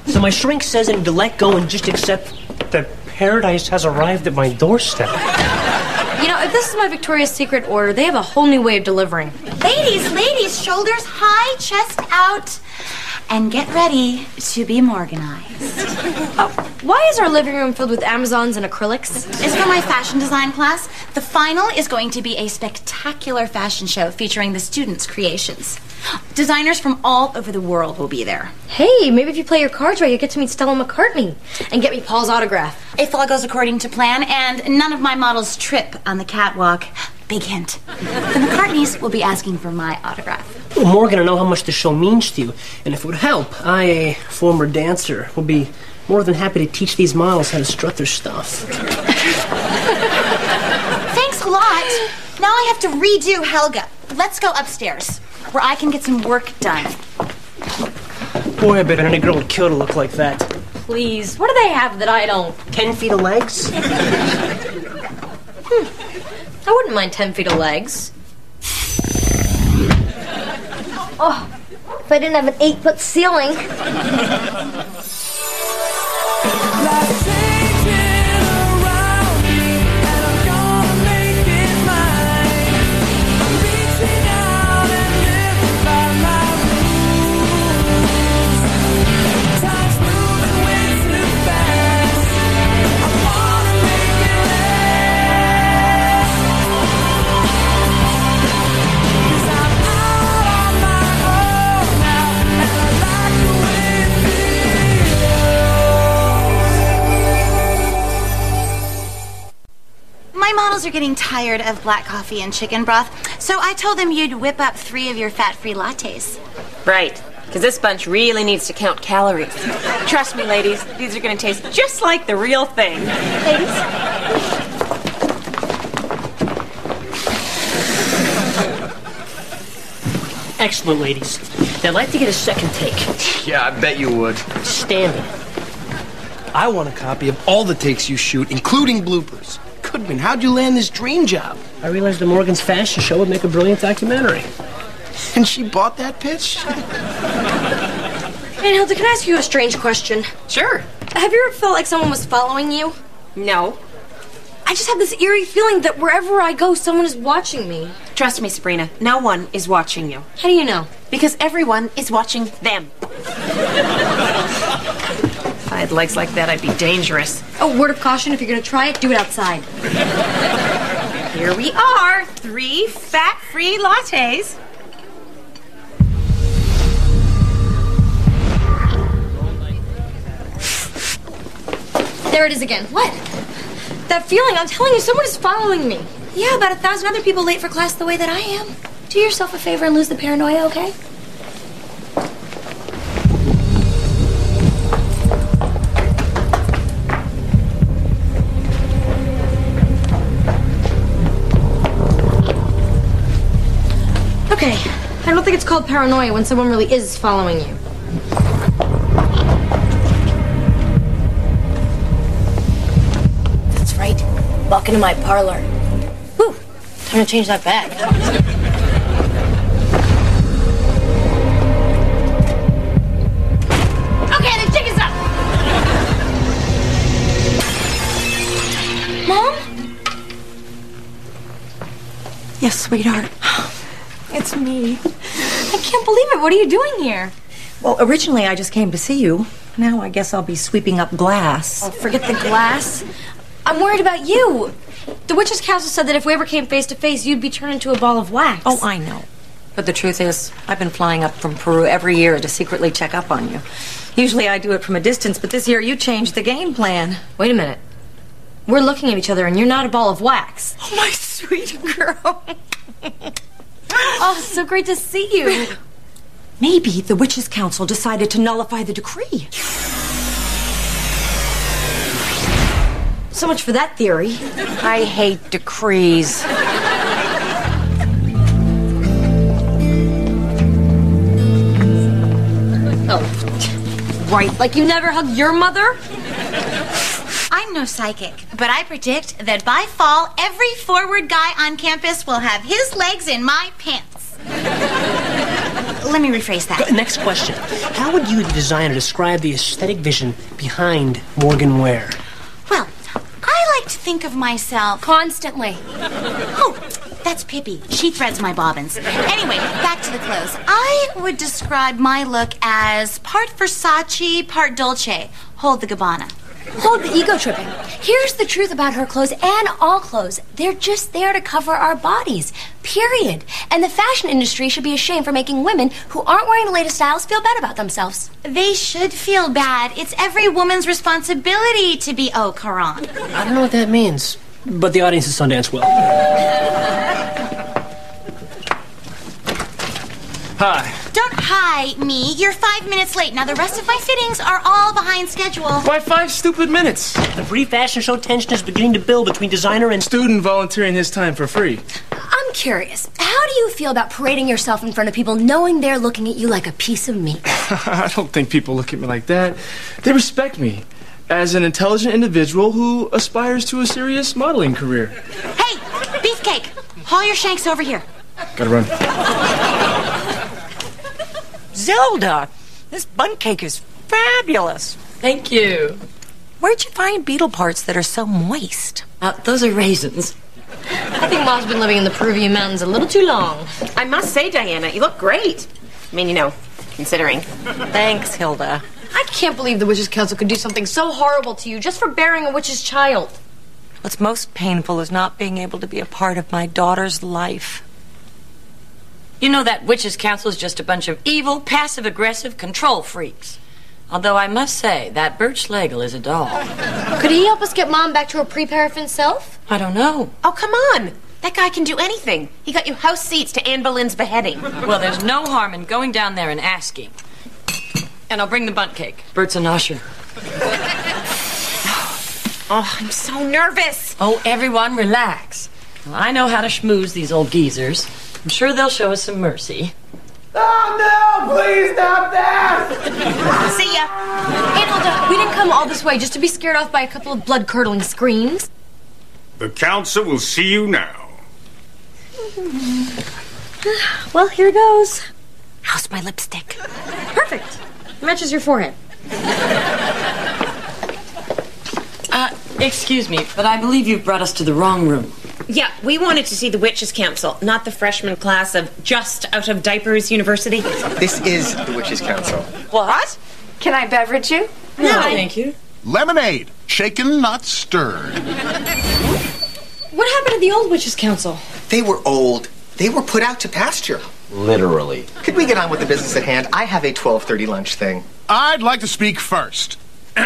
So my shrink says I need to let go and just accept that paradise has arrived at my doorstep. You know, if this is my Victoria's Secret order, they have a whole new way of delivering. Ladies, shoulders high, chest out, and get ready to be Morganized. Why is our living room filled with Amazons and acrylics? It's for my fashion design class. The final is going to be a spectacular fashion show featuring the students' creations. Designers from all over the world will be there. Hey, maybe if you play your cards right, you get to meet Stella McCartney and get me Paul's autograph. If all goes according to plan, and none of my models trip on the catwalk. Big hint. The McCartneys will be asking for my autograph. Well, Morgan, I know how much the show means to you, and if it would help, I, a former dancer, will be more than happy to teach these models how to strut their stuff. Thanks a lot. Now I have to redo Helga. Let's go upstairs, where I can get some work done. Boy, I bet any girl would kill to look like that. Please, what do they have that I don't? 10 feet of legs? I wouldn't mind 10 feet of legs. Oh, if I didn't have an 8-foot ceiling. Are getting tired of black coffee and chicken broth, so I told them you'd whip up 3 of your fat-free lattes. Right, because this bunch really needs to count calories. Trust me, ladies, these are going to taste just like the real thing. Ladies? Excellent, ladies. Now, I'd like to get a second take. Yeah, I bet you would. Standing. I want a copy of all the takes you shoot, including bloopers. Goodman, how'd you land this dream job? I realized that Morgan's fashion show would make a brilliant documentary. And she bought that pitch? Hey, Hilda, can I ask you a strange question? Sure. Have you ever felt like someone was following you? No. I just have this eerie feeling that wherever I go, someone is watching me. Trust me, Sabrina, no one is watching you. How do you know? Because everyone is watching them. If I had legs like that, I'd be dangerous. Oh, word of caution, if you're gonna try it, do it outside. Here we are, 3 fat-free lattes. There it is again. What? That feeling, I'm telling you, someone is following me. Yeah, about 1,000 other people late for class the way that I am. Do yourself a favor and lose the paranoia, okay? Okay, I don't think it's called paranoia when someone really is following you. That's right. Walk into my parlor. Whew, time to change that bag. Okay, the jig is up! Mom? Yes, sweetheart. It's me. I can't believe it. What are you doing here? Well, originally I just came to see you. Now I guess I'll be sweeping up glass. Oh, forget the glass. I'm worried about you. The Witches' Council said that if we ever came face to face, you'd be turned into a ball of wax. Oh, I know. But the truth is, I've been flying up from Peru every year to secretly check up on you. Usually I do it from a distance, but this year you changed the game plan. Wait a minute. We're looking at each other and you're not a ball of wax. Oh, my sweet girl. Oh, it's so great to see you. Maybe the Witches' Council decided to nullify the decree. So much for that theory. I hate decrees. Oh, right. Like you never hugged your mother? I'm no psychic, but I predict that by fall, every forward guy on campus will have his legs in my pants. Let me rephrase that. Next question. How would you, the designer, describe the aesthetic vision behind Morgan Ware? Well, I like to think of myself... Constantly. Oh, that's Pippi. She threads my bobbins. Anyway, back to the clothes. I would describe my look as part Versace, part Dolce. Hold the Gabbana. Hold the ego tripping. Here's the truth about her clothes and all clothes. They're just there to cover our bodies. Period. And the fashion industry should be ashamed for making women who aren't wearing the latest styles feel bad about themselves. They should feel bad. It's every woman's responsibility to be au courant. I don't know what that means, but the audience at Sundance will. Hi. Don't hi me. You're 5 minutes late. Now, the rest of my fittings are all behind schedule. By 5 stupid minutes. The free fashion show tension is beginning to build between designer and... Student volunteering his time for free. I'm curious. How do you feel about parading yourself in front of people knowing they're looking at you like a piece of meat? I don't think people look at me like that. They respect me as an intelligent individual who aspires to a serious modeling career. Hey, Beefcake, haul your shanks over here. Gotta run. Zelda, this bun cake is fabulous. Thank you. Where'd you find beetle parts that are so moist? Those are raisins. I think Mom's been living in the Peruvian mountains a little too long. I must say, Diana, you look great. I mean, considering. Thanks, Hilda. I can't believe the Witches' Council could do something so horrible to you just for bearing a witch's child. What's most painful is not being able to be a part of my daughter's life. You know that Witches' Council is just a bunch of evil, passive-aggressive control freaks. Although I must say, that Bert Schlegel is a doll. Could he help us get Mom back to her pre-paraffin self? I don't know. Oh, come on. That guy can do anything. He got you house seats to Anne Boleyn's beheading. Well, there's no harm in going down there and asking. And I'll bring the bundt cake. Bert's an usher. Oh, I'm so nervous. Oh, everyone, relax. Well, I know how to schmooze these old geezers. I'm sure they'll show us some mercy. Oh, no! Please stop that! See ya. Hey, Hilda, we didn't come all this way just to be scared off by a couple of blood-curdling screams. The council will see you now. Well, here goes. How's my lipstick? Perfect. Matches your forehead. Excuse me, but I believe you've brought us to the wrong room. Yeah, we wanted to see the Witches' Council, not the freshman class of Just Out of Diapers University. This is the Witches' Council. What? Can I beverage you? No, thank you. Lemonade, shaken, not stirred. What happened to the old Witches' Council? They were old. They were put out to pasture. Literally. Could we get on with the business at hand? I have a 12:30 lunch thing. I'd like to speak first.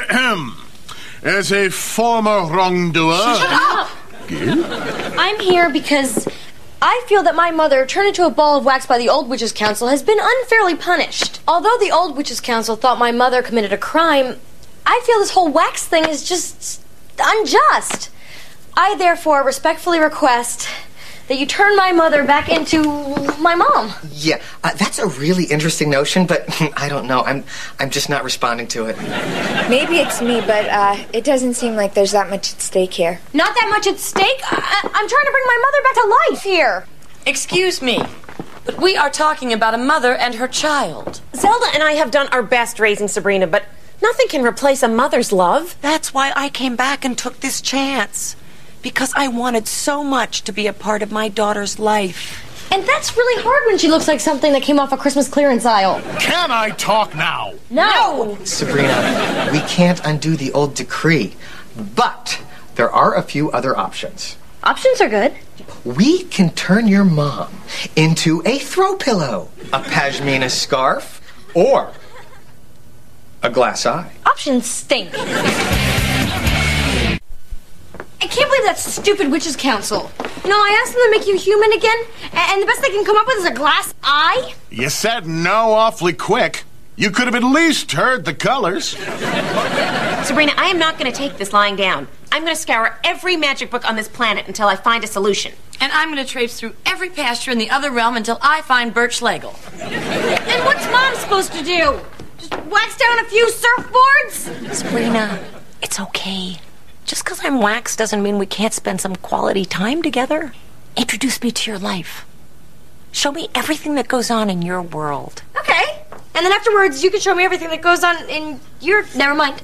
As a former wrongdoer... Shut up! I'm here because I feel that my mother, turned into a ball of wax by the old Witches' Council, has been unfairly punished. Although the old Witches' Council thought my mother committed a crime, I feel this whole wax thing is just unjust. I therefore respectfully request that you turn my mother back into my mom. Yeah, that's a really interesting notion, but I don't know. I'm just not responding to it. Maybe it's me, but it doesn't seem like there's that much at stake here. Not that much at stake? I'm trying to bring my mother back to life here. Excuse me, but we are talking about a mother and her child. Zelda and I have done our best raising Sabrina, but nothing can replace a mother's love. That's why I came back and took this chance. Because I wanted so much to be a part of my daughter's life. And that's really hard when she looks like something that came off a Christmas clearance aisle. Can I talk now? No! Sabrina, we can't undo the old decree. But there are a few other options. Options are good. We can turn your mom into a throw pillow, a pashmina scarf, or a glass eye. Options stink. I can't believe that stupid Witches' Council. No, I asked them to make you human again, and the best they can come up with is a glass eye? You said no awfully quick. You could have at least heard the colors. Sabrina, I am not going to take this lying down. I'm going to scour every magic book on this planet until I find a solution. And I'm going to traipse through every pasture in the other realm until I find Bert Schlegel. And what's Mom supposed to do? Just wax down a few surfboards? Sabrina, it's okay. Just because I'm waxed doesn't mean we can't spend some quality time together. Introduce me to your life. Show me everything that goes on in your world. Okay. And then afterwards, you can show me everything that goes on in your... Never mind.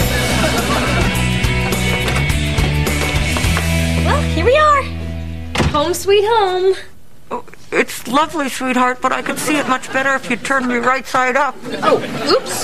Well, here we are. Home sweet home. Oh, it's lovely, sweetheart, but I could see it much better if you turned me right side up. Oh, oops.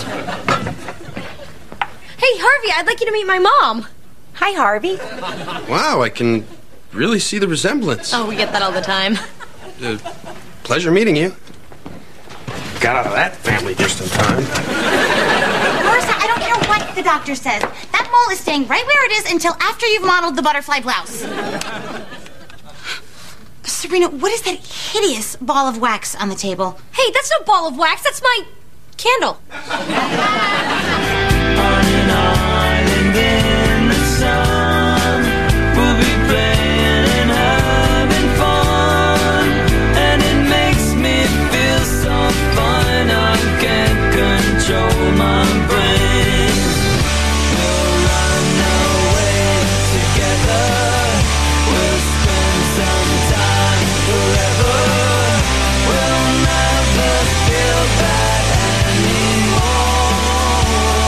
Hey, Harvey, I'd like you to meet my mom. Hi, Harvey. Wow, I can really see the resemblance. Oh, we get that all the time. Pleasure meeting you. Got out of that family just in time. Marissa, I don't care what the doctor says. That mole is staying right where it is until after you've modeled the butterfly blouse. Sabrina, what is that hideous ball of wax on the table? Hey, that's no ball of wax. That's my candle. On an island in the sun, we'll be playing and having fun, and it makes me feel so fine I can't control my brain. We'll run away together, we'll spend some time forever, we'll never feel bad anymore.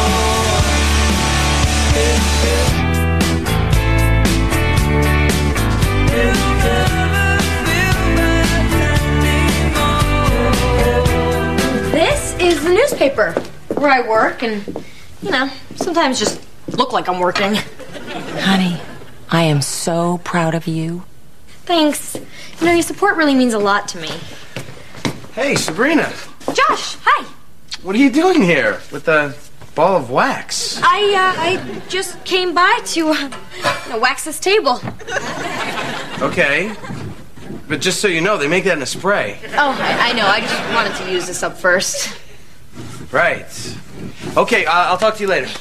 This is the newspaper where I work and, sometimes just look like I'm working. Honey, I am so proud of you. Thanks. Your support really means a lot to me. Hey, Sabrina. Josh, hi. What are you doing here with the ball of wax? I just came by to wax this table. Okay. But just so you know, they make that in a spray. Oh, I know. I just wanted to use this up first. Right. Okay, I'll talk to you later.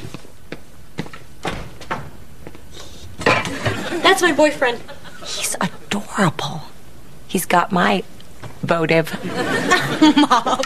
That's my boyfriend. He's adorable. He's got my votive. Mom.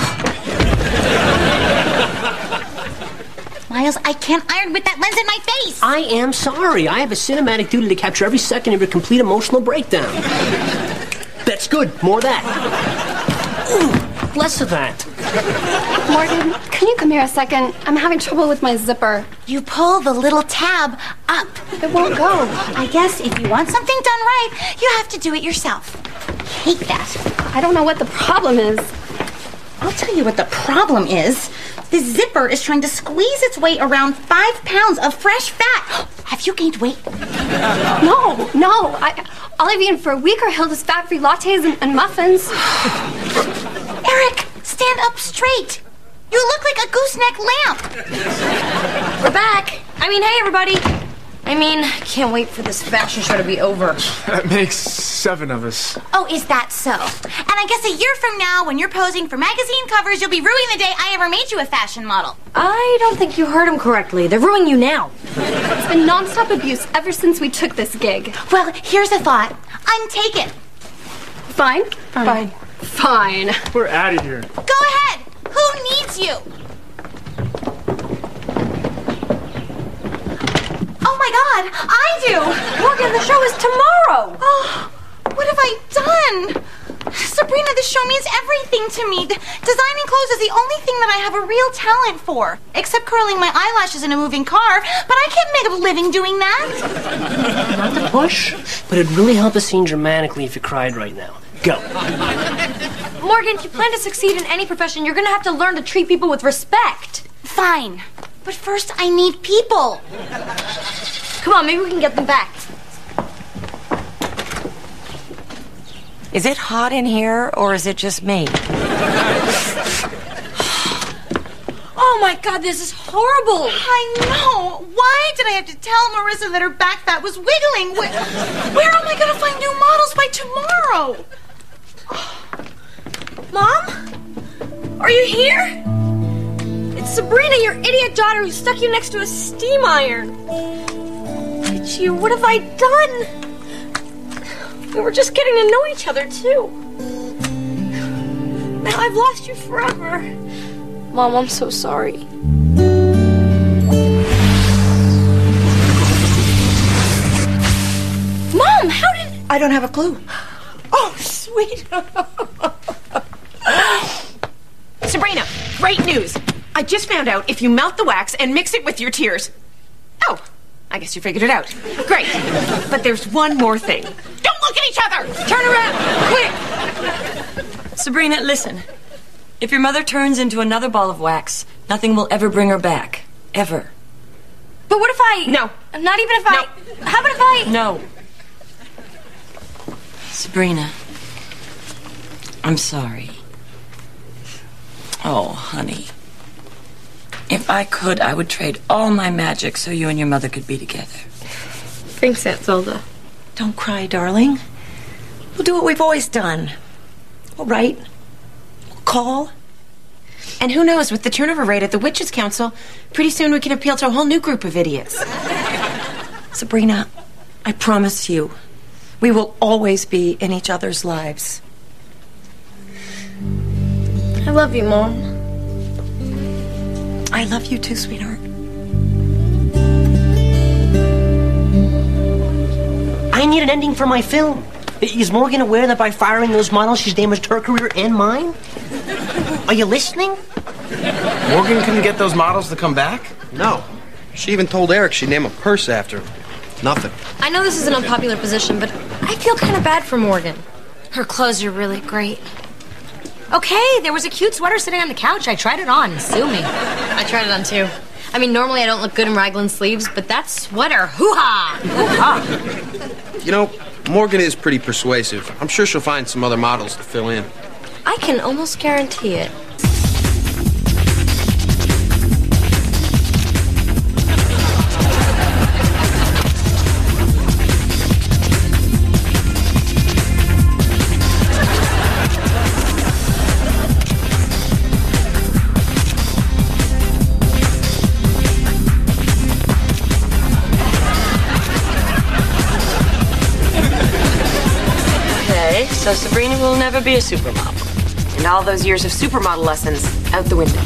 Miles, I can't iron with that lens in my face. I am sorry. I have a cinematic duty to capture every second of your complete emotional breakdown. That's good. More of that. Ooh, less of that. Morgan, can you come here a second? I'm having trouble with my zipper. You pull the little tab up. It won't go. I guess if you want something done right, you have to do it yourself. I hate that. I don't know what the problem is. I'll tell you what the problem is. The zipper is trying to squeeze its way around 5 pounds of fresh fat. Have you gained weight? No. I'll leave you in for a week or he'll just fat-free lattes and muffins. Eric, stand up straight. You look like a gooseneck lamp. We're back. Hey, everybody. Can't wait for this fashion show to be over. That makes 7 of us. Oh, is that so? And I guess a year from now, when you're posing for magazine covers, you'll be ruining the day I ever made you a fashion model. I don't think you heard him correctly. They're ruining you now. It's been nonstop abuse ever since we took this gig. Well, here's a thought. Untake it. Fine. We're out of here. Go ahead. Who needs you? Oh my God, I do! Morgan, the show is tomorrow! Oh, what have I done? Sabrina, this show means everything to me. Designing clothes is the only thing that I have a real talent for. Except curling my eyelashes in a moving car, but I can't make a living doing that. Not to push, but it'd really help the scene dramatically if you cried right now. Go. Morgan, if you plan to succeed in any profession, you're gonna have to learn to treat people with respect. Fine. But first, I need people. Come on, maybe we can get them back. Is it hot in here, or is it just me? Oh my God, this is horrible. I know. Why did I have to tell Marissa that her back fat was wiggling? Where am I going to find new models by tomorrow? Mom? Are you here? It's Sabrina, your idiot daughter, who stuck you next to a steam iron. It's you. What have I done? We were just getting to know each other, too. Now I've lost you forever. Mom, I'm so sorry. Mom, how did... I don't have a clue. Oh, sweetheart. Sabrina, great news. I just found out if you melt the wax and mix it with your tears. Oh, I guess you figured it out. Great. But there's one more thing. Don't look at each other! Turn around, quick! Sabrina, listen. If your mother turns into another ball of wax, nothing will ever bring her back. Ever. But what if I... No. Not even if I... How about if I... No. Sabrina, I'm sorry. Oh, honey. If I could, I would trade all my magic so you and your mother could be together. Thanks, Aunt Zelda. Don't cry, darling. We'll do what we've always done. All right. We'll call. And who knows, with the turnover rate at the Witches' Council, pretty soon we can appeal to a whole new group of idiots. Sabrina, I promise you, we will always be in each other's lives. I love you, Mom. I love you too, sweetheart. I need an ending for my film. Is Morgan aware that by firing those models, she's damaged her career and mine? Are you listening? Morgan couldn't get those models to come back? No. She even told Eric she'd name a purse after him. Nothing. I know this is an unpopular position, but I feel kind of bad for Morgan. Her clothes are really great. Okay, there was a cute sweater sitting on the couch. I tried it on. Sue me. I tried it on, too. I mean, normally I don't look good in raglan sleeves, but that sweater, hoo-ha! Hoo-ha! You know, Morgan is pretty persuasive. I'm sure she'll find some other models to fill in. I can almost guarantee it. So Sabrina will never be a supermodel. And all those years of supermodel lessons out the window.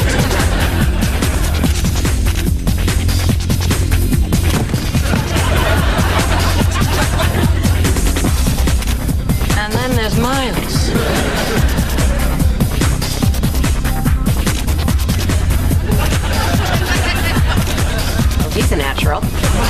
And then there's Miles. Well, he's a natural.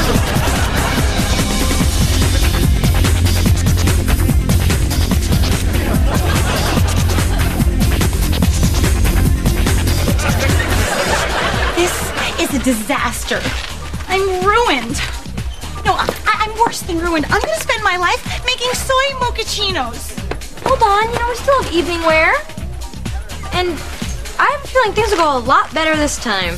It's a disaster. I'm ruined. No, I'm worse than ruined. I'm going to spend my life making soy mochachinos. Hold on, we still have evening wear. And I have a feeling things will go a lot better this time.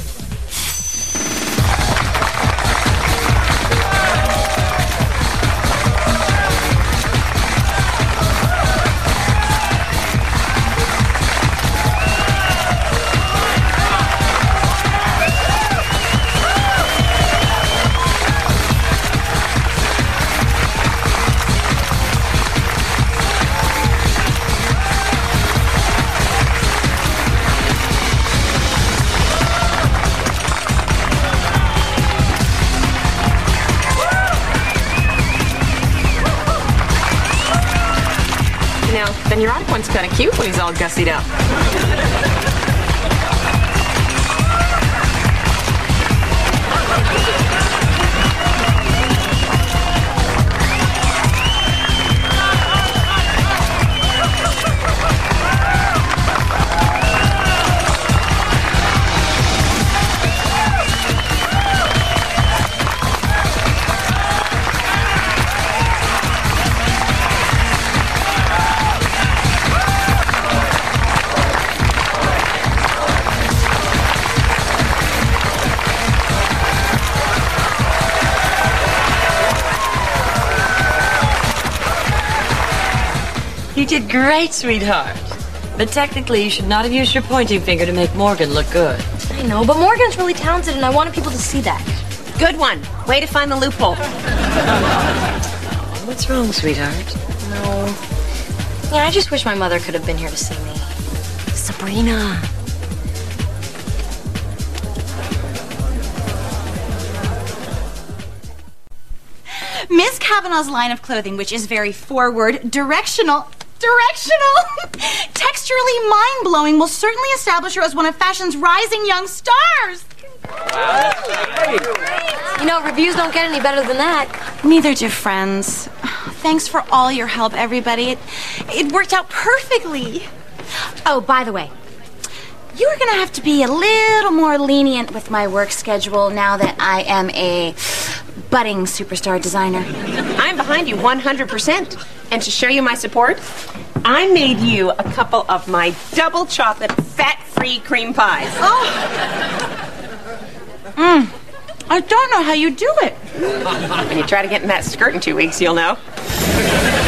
The neurotic one's kind of cute when he's all gussied up. You did great, sweetheart. But technically, you should not have used your pointing finger to make Morgan look good. I know, but Morgan's really talented, and I wanted people to see that. Good one. Way to find the loophole. What's wrong, sweetheart? No. Yeah, I just wish my mother could have been here to see me. Sabrina. Miss Kavanaugh's line of clothing, which is very forward, directional... directional. Texturally mind-blowing will certainly establish her as one of fashion's rising young stars. You know, reviews don't get any better than that. Neither do friends. Thanks for all your help, everybody. It worked out perfectly. Oh, by the way, you're going to have to be a little more lenient with my work schedule now that I am a budding superstar designer. I'm behind you 100%. And to show you my support, I made you a couple of my double chocolate fat-free cream pies. I don't know how you do it. When you try to get in that skirt in 2 weeks, you'll know.